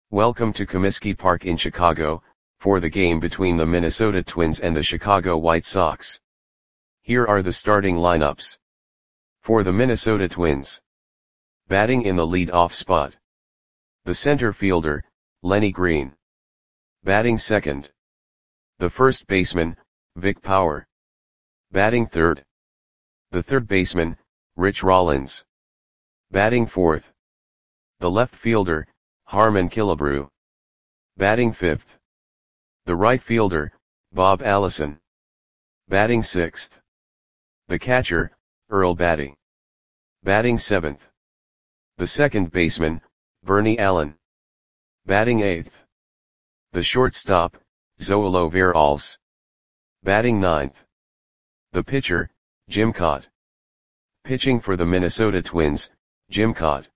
Welcome to Comiskey Park in Chicago, for the game between the Minnesota Twins and the Chicago White Sox. Here are the starting lineups. For the Minnesota Twins. Batting in the lead-off spot. The center fielder, Lenny Green. Batting second. The first baseman, Vic Power. Batting third. The third baseman, Rich Rollins. Batting fourth. The left fielder, Harmon Killebrew. Batting fifth. The right fielder, Bob Allison. Batting sixth. The catcher, Earl Battey. Batting seventh. The second baseman, Bernie Allen. Batting eighth. The shortstop, Zoilo Veralce. Batting ninth. The pitcher, Jim Kaat. Pitching for the Minnesota Twins, Jim Kaat.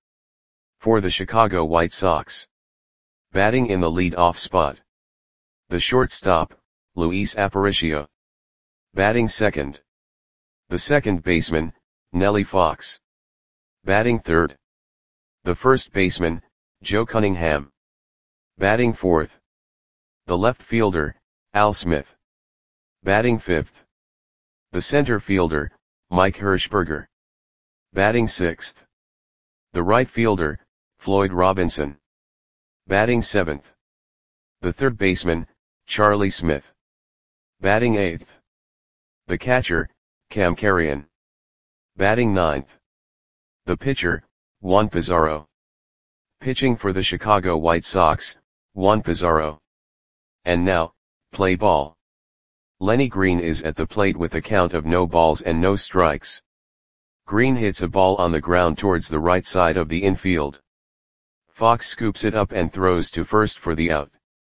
For the Chicago White Sox. Batting in the lead-off spot. The shortstop, Luis Aparicio. Batting second. The second baseman, Nellie Fox. Batting third. The first baseman, Joe Cunningham. Batting fourth. The left fielder, Al Smith. Batting fifth. The center fielder, Mike Hirschberger. Batting sixth. The right fielder, Floyd Robinson. Batting seventh. The third baseman, Charlie Smith. Batting eighth. The catcher, Cam Carrion. Batting ninth. The pitcher, Juan Pizarro. Pitching for the Chicago White Sox, Juan Pizarro. And now, play ball. Lenny Green is at the plate with a count of no balls and no strikes. Green hits a ball on the ground towards the right side of the infield. Fox scoops it up and throws to first for the out.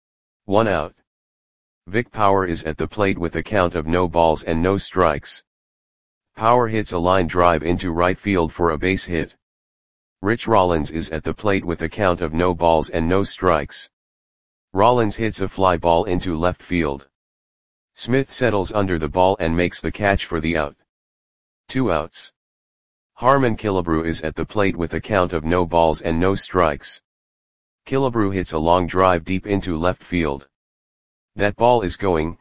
1 out. Vic Power is at the plate with a count of no balls and no strikes. Power hits a line drive into right field for a base hit. Rich Rollins is at the plate with a count of no balls and no strikes. Rollins hits a fly ball into left field. Smith settles under the ball and makes the catch for the out. 2 outs. Harmon Killebrew is at the plate with a count of no balls and no strikes. Killebrew hits a long drive deep into left field. That ball is gone.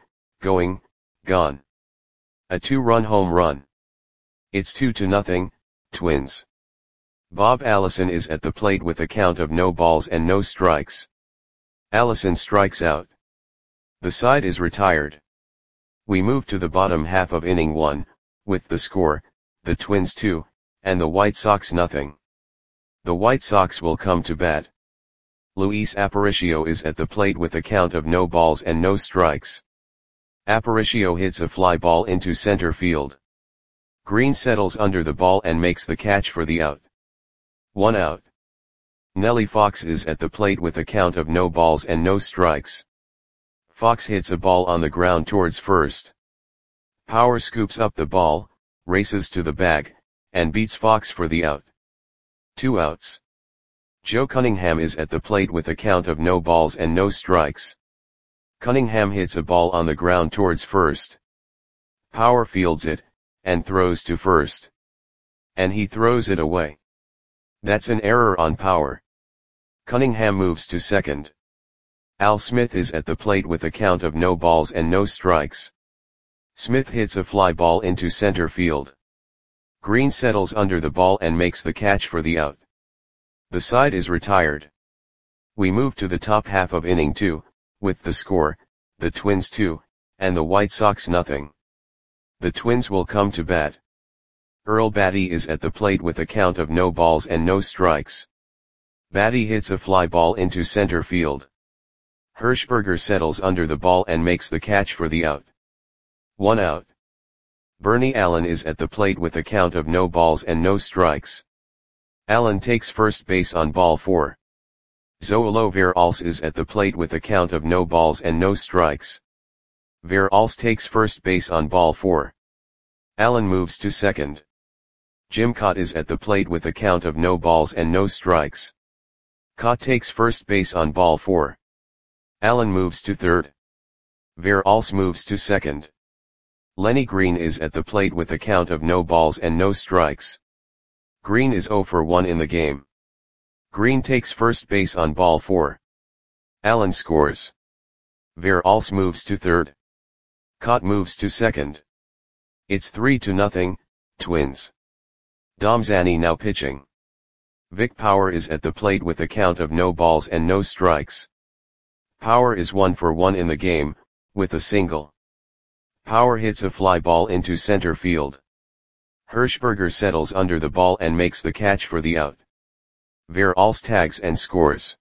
A 2-run home run. It's 2-0, Twins. Bob Allison is at the plate with a count of no balls and no strikes. Allison strikes out. The side is retired. We move to the bottom half of inning 1, with the score, the Twins 2, and the White Sox 0. The White Sox will come to bat. Luis Aparicio is at the plate with a count of no balls and no strikes. Aparicio hits a fly ball into center field. Green settles under the ball and makes the catch for the out. 1 out. Nellie Fox is at the plate with a count of no balls and no strikes. Fox hits a ball on the ground towards first. Power scoops up the ball, races to the bag, and beats Fox for the out. 2 outs. Joe Cunningham is at the plate with a count of no balls and no strikes. Cunningham hits a ball on the ground towards first. Power fields it, and throws to first. And he throws it away. That's an error on Power. Cunningham moves to second. Al Smith is at the plate with a count of no balls and no strikes. Smith hits a fly ball into center field. Green settles under the ball and makes the catch for the out. The side is retired. We move to the top half of inning 2, with the score, the Twins 2, and the White Sox 0. The Twins will come to bat. Earl Battey is at the plate with a count of no balls and no strikes. Battey hits a fly ball into center field. Hirschberger settles under the ball and makes the catch for the out. 1 out. Bernie Allen is at the plate with a count of no balls and no strikes. Allen takes first base on ball 4. Zoilo Veralce is at the plate with a count of no balls and no strikes. Veralce takes first base on ball 4. Allen moves to second. Jim Kaat is at the plate with a count of no balls and no strikes. Kaat takes first base on ball 4. Allen moves to third. Veralce moves to second. Lenny Green is at the plate with a count of no balls and no strikes. Green is 0 for 1 in the game. Green takes first base on ball 4. Allen scores. Verhulst moves to third. Cott moves to second. It's 3-0, Twins. Dom Zanni now pitching. Vic Power is at the plate with a count of no balls and no strikes. Power is 1 for 1 in the game, with a single. Power hits a fly ball into center field. Hirschberger settles under the ball and makes the catch for the out. Verhulst tags and scores.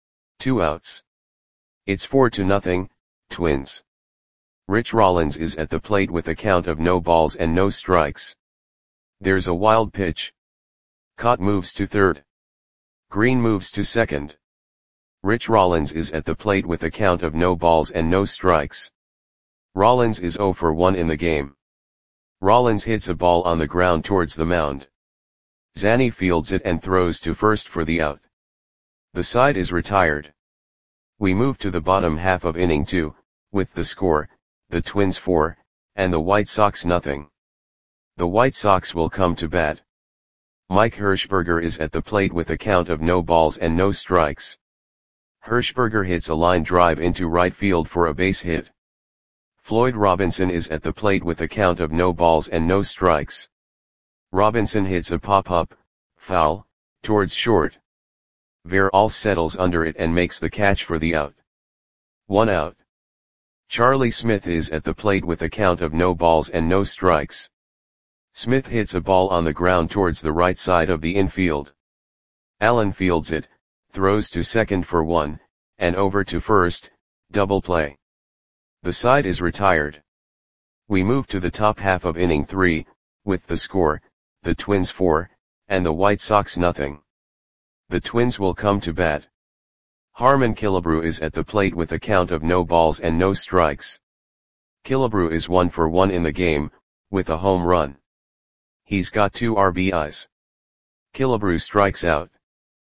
2 outs. It's 4-0, Twins. Rich Rollins is at the plate with a count of no balls and no strikes. There's a wild pitch. Cott moves to third. Green moves to second. Rich Rollins is at the plate with a count of no balls and no strikes. Rollins is 0 for 1 in the game. Rollins hits a ball on the ground towards the mound. Zanni fields it and throws to first for the out. The side is retired. We move to the bottom half of inning 2, with the score, the Twins 4, and the White Sox nothing. The White Sox will come to bat. Mike Hirschberger is at the plate with a count of no balls and no strikes. Hirschberger hits a line drive into right field for a base hit. Floyd Robinson is at the plate with a count of no balls and no strikes. Robinson hits a pop-up, foul, towards short. Verhulst settles under it and makes the catch for the out. 1 out. Charlie Smith is at the plate with a count of no balls and no strikes. Smith hits a ball on the ground towards the right side of the infield. Allen fields it, throws to second for 1, and over to first, double play. The side is retired. We move to the top half of inning 3, with the score, the Twins 4, and the White Sox nothing. The Twins will come to bat. Harmon Killebrew is at the plate with a count of no balls and no strikes. Killebrew is 1 for 1 in the game, with a home run. He's got 2 RBIs. Killebrew strikes out.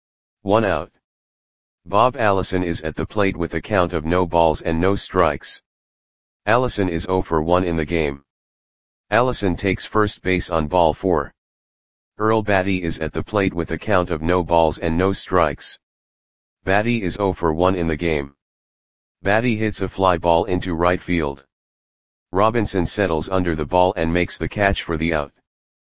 1 out. Bob Allison is at the plate with a count of no balls and no strikes. Allison is 0 for 1 in the game. Allison takes first base on ball 4. Earl Batty is at the plate with a count of no balls and no strikes. Batty is 0 for 1 in the game. Batty hits a fly ball into right field. Robinson settles under the ball and makes the catch for the out.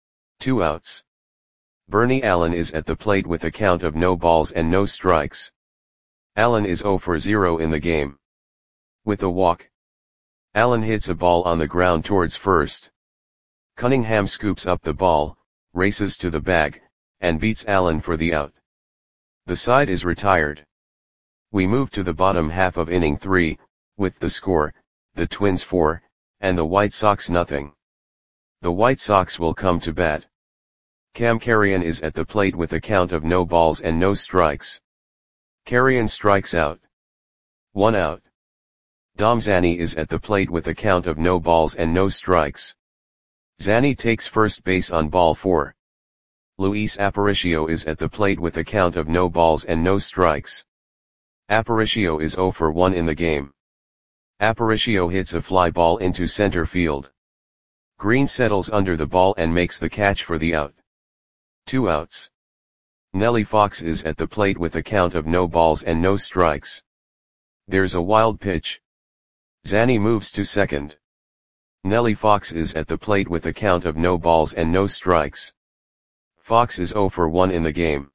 2 outs. Bernie Allen is at the plate with a count of no balls and no strikes. Allen is 0 for 0 in the game. With a walk. Allen hits a ball on the ground towards first. Cunningham scoops up the ball, races to the bag, and beats Allen for the out. The side is retired. We move to the bottom half of inning 3, with the score, the Twins 4, and the White Sox nothing. The White Sox will come to bat. Cam Carrion is at the plate with a count of no balls and no strikes. Carrion strikes out. 1 out. Dom Zanni is at the plate with a count of no balls and no strikes. Zanni takes first base on ball 4. Luis Aparicio is at the plate with a count of no balls and no strikes. Aparicio is 0 for 1 in the game. Aparicio hits a fly ball into center field. Green settles under the ball and makes the catch for the out. 2 outs. Nellie Fox is at the plate with a count of no balls and no strikes. There's a wild pitch. Zanni moves to second. Nellie Fox is at the plate with a count of no balls and no strikes. Fox is 0 for 1 in the game.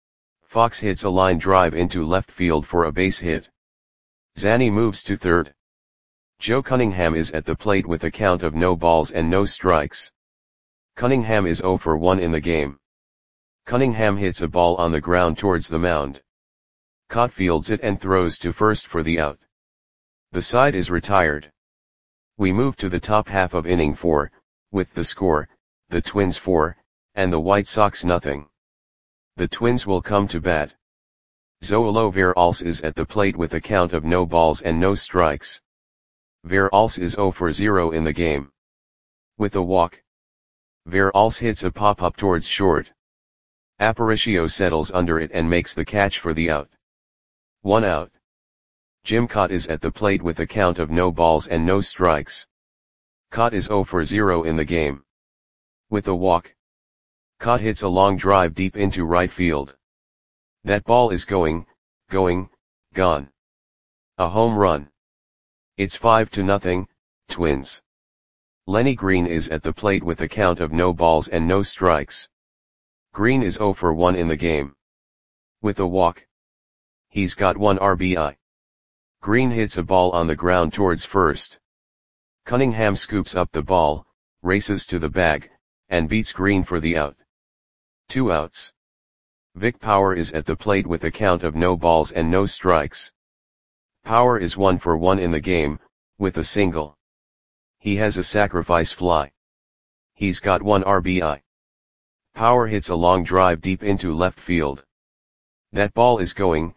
Fox hits a line drive into left field for a base hit. Zanni moves to third. Joe Cunningham is at the plate with a count of no balls and no strikes. Cunningham is 0 for 1 in the game. Cunningham hits a ball on the ground towards the mound. Cott fields it and throws to first for the out. The side is retired. We move to the top half of inning 4, with the score, the Twins 4, and the White Sox nothing. The Twins will come to bat. Zoilo Verhulst is at the plate with a count of no balls and no strikes. Verhulst is 0 for 0 in the game. With a walk. Verhulst hits a pop-up towards short. Aparicio settles under it and makes the catch for the out. 1 out. Jim Cott is at the plate with a count of no balls and no strikes. Cott is 0 for 0 in the game. With a walk. Cott hits a long drive deep into right field. That ball is gone. A home run. It's 5-0, Twins. Lenny Green is at the plate with a count of no balls and no strikes. Green is 0 for 1 in the game. With a walk. He's got 1 RBI. Green hits a ball on the ground towards first. Cunningham scoops up the ball, races to the bag, and beats Green for the out. 2 outs. Vic Power is at the plate with a count of no balls and no strikes. Power is 1 for 1 in the game, with a single. He has a sacrifice fly. He's got 1 RBI. Power hits a long drive deep into left field. That ball is going,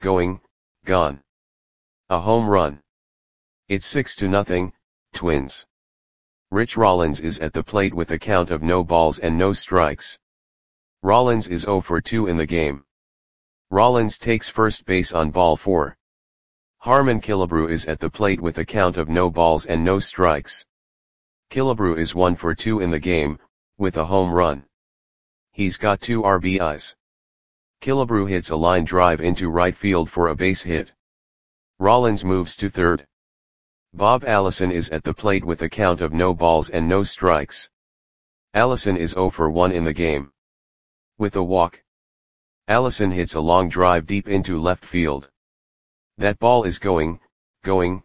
gone. A home run. It's 6-0, Twins. Rich Rollins is at the plate with a count of no balls and no strikes. Rollins is 0 for 2 in the game. Rollins takes first base on ball 4. Harmon Killebrew is at the plate with a count of no balls and no strikes. Killebrew is 1 for 2 in the game, with a home run. He's got 2 RBIs. Killebrew hits a line drive into right field for a base hit. Rollins moves to third. Bob Allison is at the plate with a count of no balls and no strikes. Allison is 0 for 1 in the game. With a walk. Allison hits a long drive deep into left field. That ball is going, gone.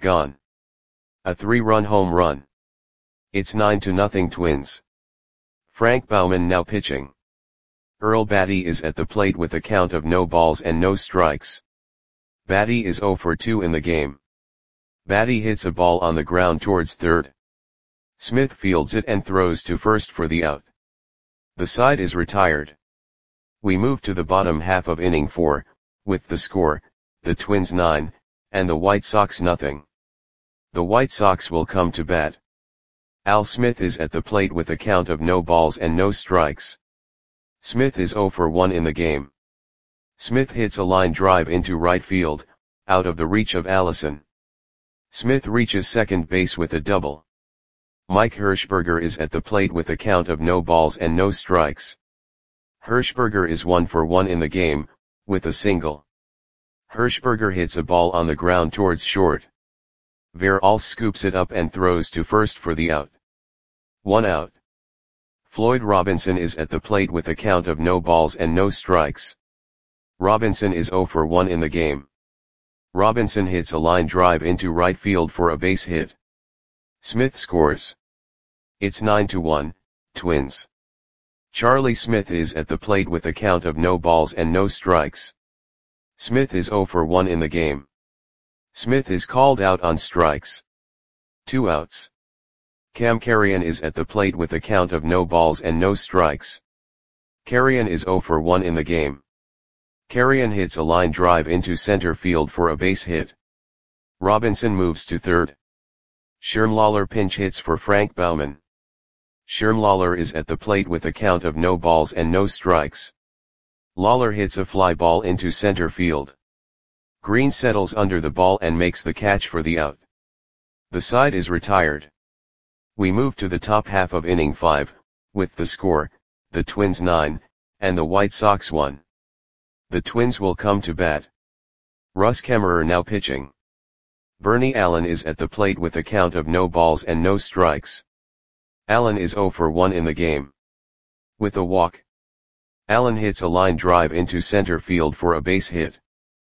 A 3-run home run. It's 9-0 Twins. Frank Baumann now pitching. Earl Batty is at the plate with a count of no balls and no strikes. Batty is 0 for 2 in the game. Batty hits a ball on the ground towards third. Smith fields it and throws to first for the out. The side is retired. We move to the bottom half of inning 4, with the score, the Twins 9, and the White Sox nothing. The White Sox will come to bat. Al Smith is at the plate with a count of no balls and no strikes. Smith is 0 for 1 in the game. Smith hits a line drive into right field, out of the reach of Allison. Smith reaches second base with a double. Mike Hirschberger is at the plate with a count of no balls and no strikes. Hirschberger is 1 for 1 in the game, with a single. Hirschberger hits a ball on the ground towards short. Veralls scoops it up and throws to first for the out. 1 out. Floyd Robinson is at the plate with a count of no balls and no strikes. Robinson is 0 for 1 in the game. Robinson hits a line drive into right field for a base hit. Smith scores. It's 9-1, Twins. Charlie Smith is at the plate with a count of no balls and no strikes. Smith is 0 for 1 in the game. Smith is called out on strikes. 2 outs. Cam Carrion is at the plate with a count of no balls and no strikes. Carrion is 0 for 1 in the game. Carrion hits a line drive into center field for a base hit. Robinson moves to third. Shermlawler pinch hits for Frank Baumann. Shermlawler is at the plate with a count of no balls and no strikes. Lawler hits a fly ball into center field. Green settles under the ball and makes the catch for the out. The side is retired. We move to the top half of inning 5, with the score, the Twins 9, and the White Sox 1. The Twins will come to bat. Russ Kemmerer now pitching. Bernie Allen is at the plate with a count of no balls and no strikes. Allen is 0 for 1 in the game. With a walk. Allen hits a line drive into center field for a base hit.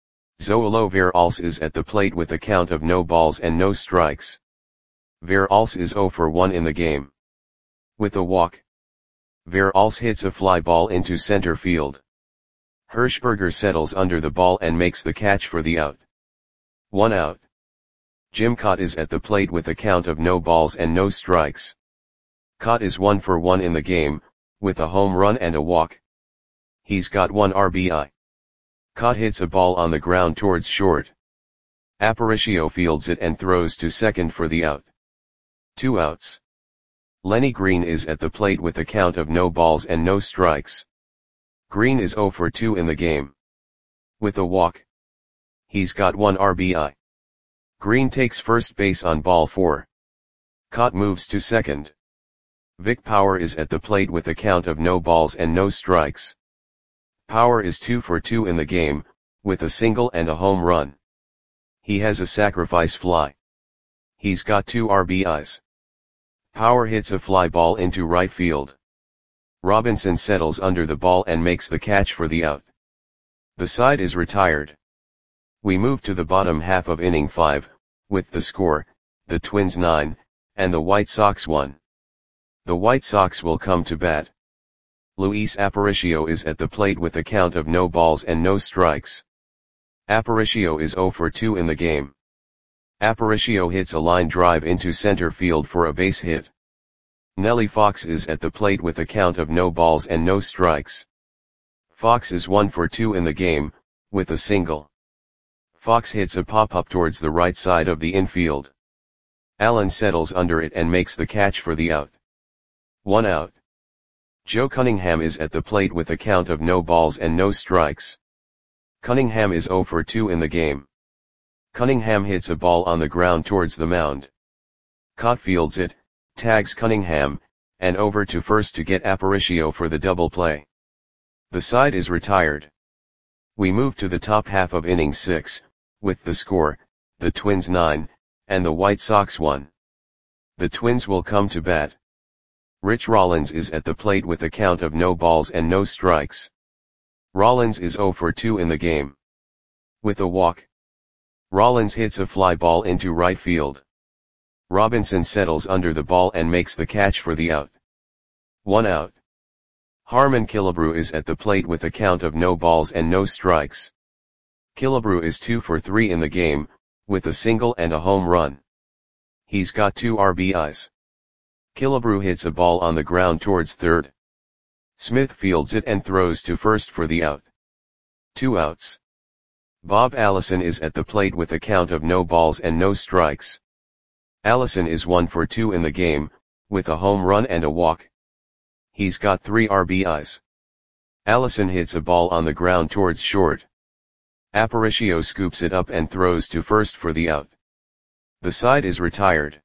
Zoilo Veralls is at the plate with a count of no balls and no strikes. Veralls is 0 for 1 in the game. With a walk. Veralls hits a fly ball into center field. Hirschberger settles under the ball and makes the catch for the out. 1 out. Jim Kaat is at the plate with a count of no balls and no strikes. Kaat is 1 for 1 in the game, with a home run and a walk. He's got 1 RBI. Kaat hits a ball on the ground towards short. Aparicio fields it and throws to second for the out. 2 outs. Lenny Green is at the plate with a count of no balls and no strikes. Green is 0 for 2 in the game. With a walk. He's got 1 RBI. Green takes first base on ball 4. Kaat moves to second. Vic Power is at the plate with a count of no balls and no strikes. Power is 2 for 2 in the game, with a single and a home run. He has a sacrifice fly. He's got 2 RBIs. Power hits a fly ball into right field. Robinson settles under the ball and makes the catch for the out. The side is retired. We move to the bottom half of inning 5, with the score, the Twins 9, and the White Sox 1. The White Sox will come to bat. Luis Aparicio is at the plate with a count of no balls and no strikes. Aparicio is 0 for 2 in the game. Aparicio hits a line drive into center field for a base hit. Nellie Fox is at the plate with a count of no balls and no strikes. Fox is 1 for 2 in the game, with a single. Fox hits a pop-up towards the right side of the infield. Allen settles under it and makes the catch for the out. 1 out. Joe Cunningham is at the plate with a count of no balls and no strikes. Cunningham is 0 for 2 in the game. Cunningham hits a ball on the ground towards the mound. Cott fields it, tags Cunningham, and over to first to get Aparicio for the double play. The side is retired. We move to the top half of inning 6, with the score, the Twins 9, and the White Sox 1. The Twins will come to bat. Rich Rollins is at the plate with a count of no balls and no strikes. Rollins is 0 for 2 in the game. With a walk. Rollins hits a fly ball into right field. Robinson settles under the ball and makes the catch for the out. 1 out. Harmon Killebrew is at the plate with a count of no balls and no strikes. Killebrew is 2 for 3 in the game, with a single and a home run. He's got 2 RBIs. Killebrew hits a ball on the ground towards third. Smith fields it and throws to first for the out. 2 outs. Bob Allison is at the plate with a count of no balls and no strikes. Allison is 1 for 2 in the game, with a home run and a walk. He's got 3 RBIs. Allison hits a ball on the ground towards short. Aparicio scoops it up and throws to first for the out. The side is retired.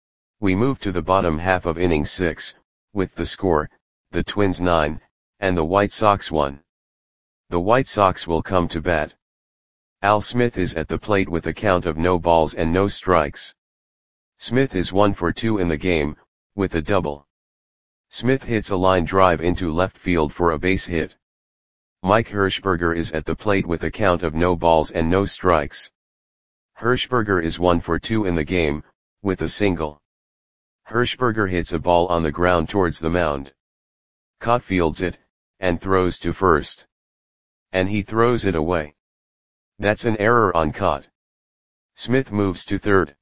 We move to the bottom half of inning 6, with the score, the Twins 9, and the White Sox 1. The White Sox will come to bat. Al Smith is at the plate with a count of no balls and no strikes. Smith is 1 for 2 in the game, with a double. Smith hits a line drive into left field for a base hit. Mike Hirschberger is at the plate with a count of no balls and no strikes. Hirschberger is 1 for 2 in the game, with a single. Hirschberger hits a ball on the ground towards the mound. Cott fields it, and throws to first. And he throws it away. That's an error on Cott. Smith moves to third.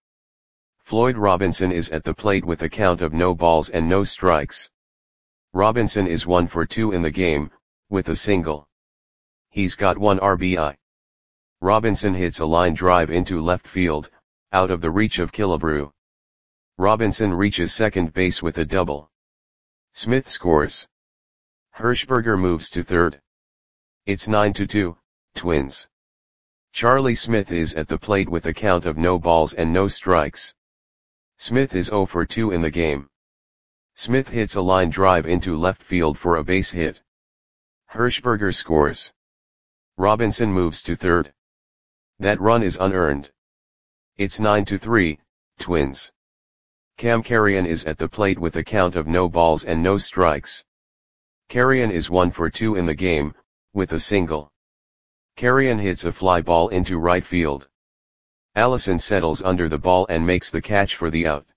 Floyd Robinson is at the plate with a count of no balls and no strikes. Robinson is 1 for 2 in the game, with a single. He's got 1 RBI. Robinson hits a line drive into left field, out of the reach of Killebrew. Robinson reaches second base with a double. Smith scores. Hirschberger moves to third. It's 9-2, Twins. Charlie Smith is at the plate with a count of no balls and no strikes. Smith is 0 for 2 in the game. Smith hits a line drive into left field for a base hit. Hirschberger scores. Robinson moves to third. That run is unearned. It's 9-3, Twins. Cam Carrion is at the plate with a count of no balls and no strikes. Carrion is 1 for 2 in the game, with a single. Carrion hits a fly ball into right field. Allison settles under the ball and makes the catch for the out.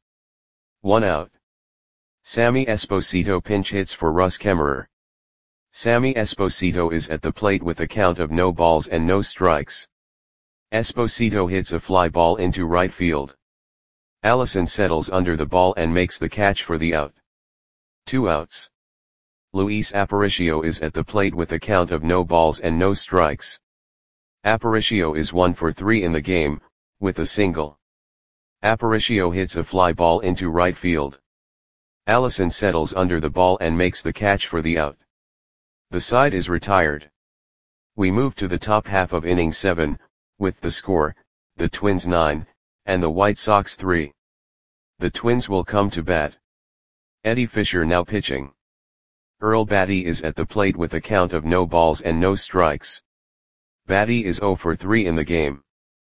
1 out. Sammy Esposito pinch hits for Russ Kemmerer. Sammy Esposito is at the plate with a count of no balls and no strikes. Esposito hits a fly ball into right field. Allison settles under the ball and makes the catch for the out. 2 outs. Luis Aparicio is at the plate with a count of no balls and no strikes. Aparicio is 1 for 3 in the game, with a single. Aparicio hits a fly ball into right field. Allison settles under the ball and makes the catch for the out. The side is retired. We move to the top half of inning 7, with the score, the Twins 9, and the White Sox 3. The Twins will come to bat. Eddie Fisher now pitching. Earl Batty is at the plate with a count of no balls and no strikes. Batty is 0 for 3 in the game.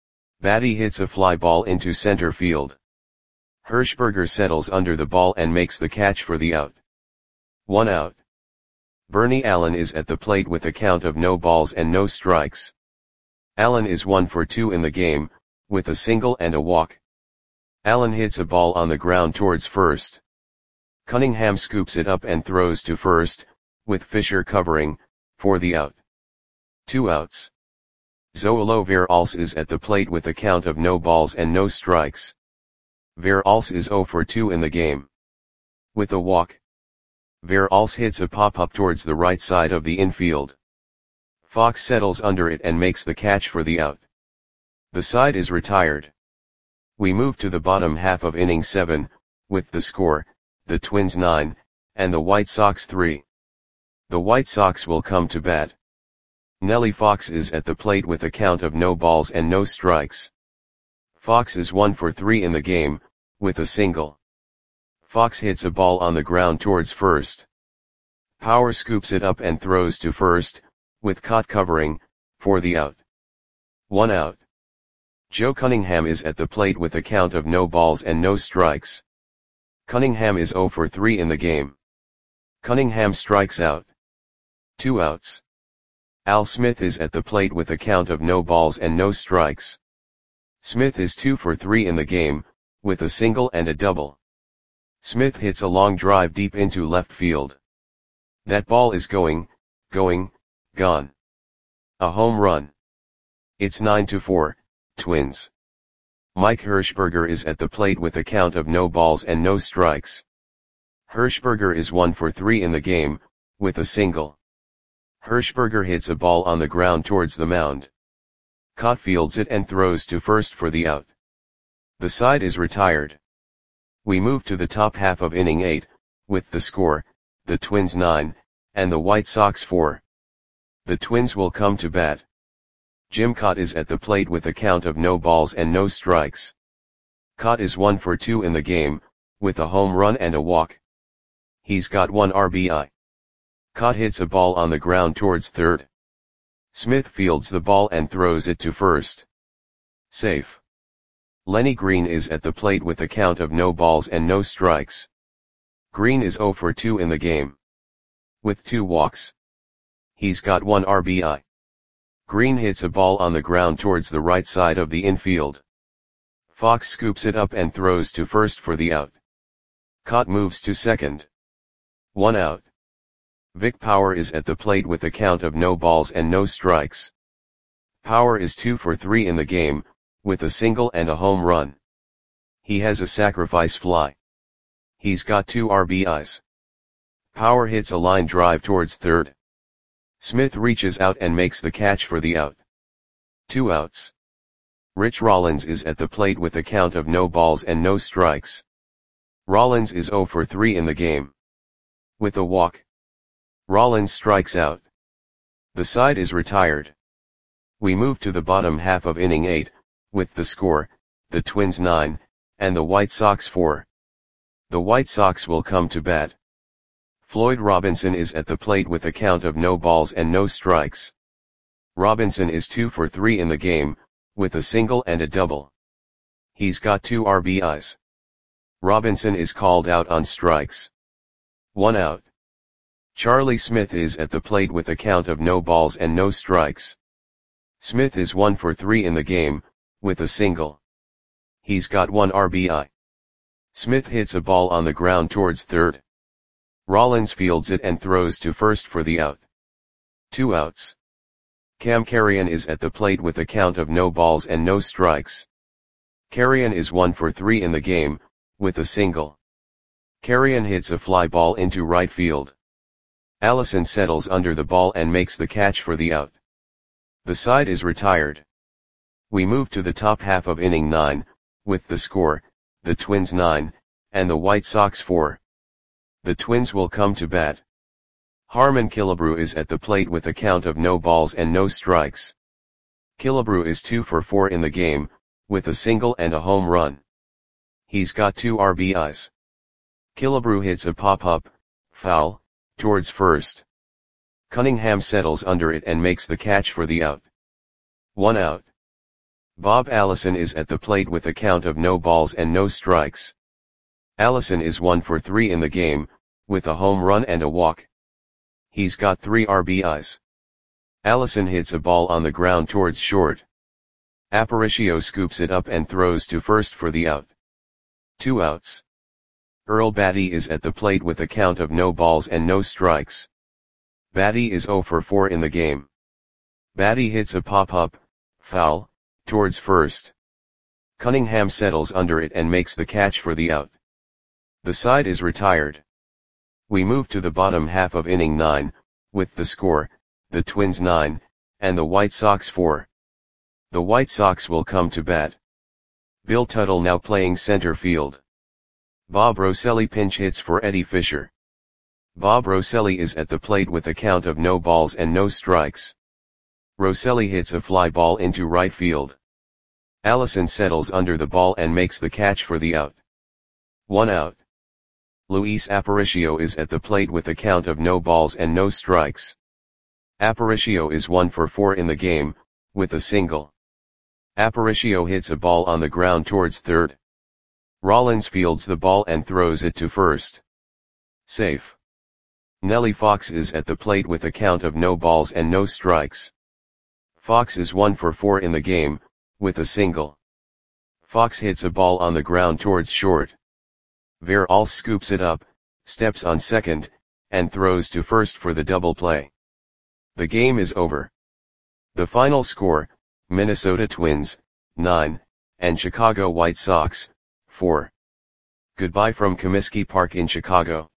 Batty hits a fly ball into center field. Hirschberger settles under the ball and makes the catch for the out. 1 out. Bernie Allen is at the plate with a count of no balls and no strikes. Allen is 1 for 2 in the game, with a single and a walk. Allen hits a ball on the ground towards first. Cunningham scoops it up and throws to first, with Fisher covering, for the out. 2 outs. Zoilo Veralce is at the plate with a count of no balls and no strikes. Veralce is 0 for 2 in the game. With a walk. Veralce hits a pop-up towards the right side of the infield. Fox settles under it and makes the catch for the out. The side is retired. We move to the bottom half of inning 7, with the score, the Twins 9, and the White Sox 3. The White Sox will come to bat. Nellie Fox is at the plate with a count of no balls and no strikes. Fox is 1 for 3 in the game, with a single. Fox hits a ball on the ground towards first. Power scoops it up and throws to first, with Cott covering, for the out. 1 out. Joe Cunningham is at the plate with a count of no balls and no strikes. Cunningham is 0 for 3 in the game. Cunningham strikes out. 2 outs. Al Smith is at the plate with a count of no balls and no strikes. Smith is 2 for 3 in the game, with a single and a double. Smith hits a long drive deep into left field. That ball is gone. A home run. It's 9-4, Twins. Mike Hirschberger is at the plate with a count of no balls and no strikes. Hirschberger is 1 for 3 in the game, with a single. Hirschberger hits a ball on the ground towards the mound. Cott fields it and throws to first for the out. The side is retired. We move to the top half of inning 8, with the score, the Twins 9, and the White Sox 4. The Twins will come to bat. Jim Cott is at the plate with a count of no balls and no strikes. Cott is 1 for 2 in the game, with a home run and a walk. He's got 1 RBI. Cott hits a ball on the ground towards third. Smith fields the ball and throws it to first. Safe. Lenny Green is at the plate with a count of no balls and no strikes. Green is 0 for 2 in the game. With 2 walks. He's got 1 RBI. Green hits a ball on the ground towards the right side of the infield. Fox scoops it up and throws to first for the out. Cott moves to second. 1 out. Vic Power is at the plate with a count of no balls and no strikes. Power is 2 for 3 in the game, with a single and a home run. He has a sacrifice fly. He's got 2 RBIs. Power hits a line drive towards third. Smith reaches out and makes the catch for the out. 2 outs. Rich Rollins is at the plate with a count of no balls and no strikes. Rollins is 0 for 3 in the game. With a walk. Rollins strikes out. The side is retired. We move to the bottom half of inning 8, with the score, the Twins 9, and the White Sox 4. The White Sox will come to bat. Floyd Robinson is at the plate with a count of no balls and no strikes. Robinson is 2 for 3 in the game, with a single and a double. He's got 2 RBIs. Robinson is called out on strikes. 1 out. Charlie Smith is at the plate with a count of no balls and no strikes. Smith is 1 for 3 in the game, with a single. He's got 1 RBI. Smith hits a ball on the ground towards third. Rollins fields it and throws to first for the out. 2 outs. Cam Carrion is at the plate with a count of no balls and no strikes. Carrion is 1 for 3 in the game, with a single. Carrion hits a fly ball into right field. Allison settles under the ball and makes the catch for the out. The side is retired. We move to the top half of inning 9, with the score, the Twins 9, and the White Sox 4. The Twins will come to bat. Harmon Killebrew is at the plate with a count of no balls and no strikes. Killebrew is 2 for 4 in the game, with a single and a home run. He's got 2 RBIs. Killebrew hits a pop-up, foul, towards first. Cunningham settles under it and makes the catch for the out. 1 out. Bob Allison is at the plate with a count of no balls and no strikes. Allison is 1 for 3 in the game, with a home run and a walk. He's got 3 RBIs. Allison hits a ball on the ground towards short. Aparicio scoops it up and throws to first for the out. 2 outs. Earl Battey is at the plate with a count of no balls and no strikes. Battey is 0 for 4 in the game. Battey hits a pop-up, foul, towards first. Cunningham settles under it and makes the catch for the out. The side is retired. We move to the bottom half of inning 9, with the score, the Twins 9, and the White Sox 4. The White Sox will come to bat. Bill Tuttle now playing center field. Bob Rosselli pinch hits for Eddie Fisher. Bob Rosselli is at the plate with a count of no balls and no strikes. Rosselli hits a fly ball into right field. Allison settles under the ball and makes the catch for the out. 1 out. Luis Aparicio is at the plate with a count of no balls and no strikes. Aparicio is 1 for 4 in the game, with a single. Aparicio hits a ball on the ground towards third. Rollins fields the ball and throws it to first. Safe. Nellie Fox is at the plate with a count of no balls and no strikes. Fox is 1 for 4 in the game, with a single. Fox hits a ball on the ground towards short. Veralles scoops it up, steps on second, and throws to first for the double play. The game is over. The final score, Minnesota Twins, 9, and Chicago White Sox, 4. Goodbye from Comiskey Park in Chicago.